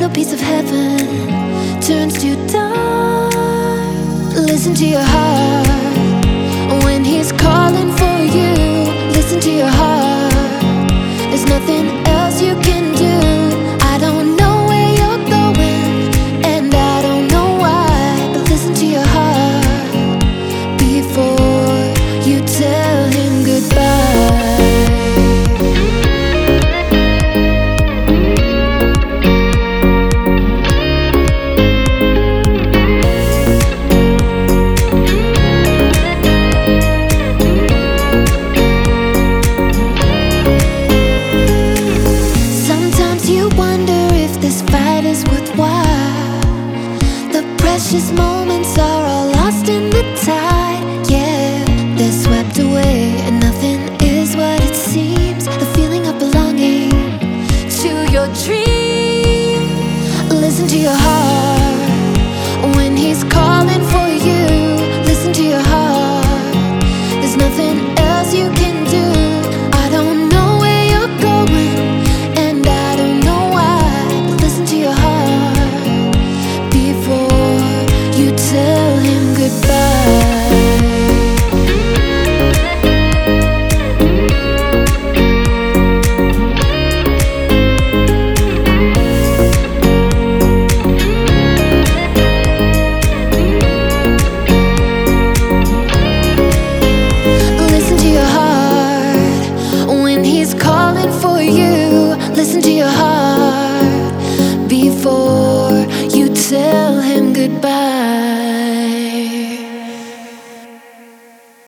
little piece of heaven turns to dark. Listen to your heart when he's calling for you. Listen to your heart, there's nothing else you can do. I don't know where you're going, and I don't know why, but listen to your heart before you tell him goodbye. Precious moments are all lost in the tide. Yeah, they're swept away, and nothing is what it seems. The feeling of belonging to your dream. Listen to your heart when he's calling.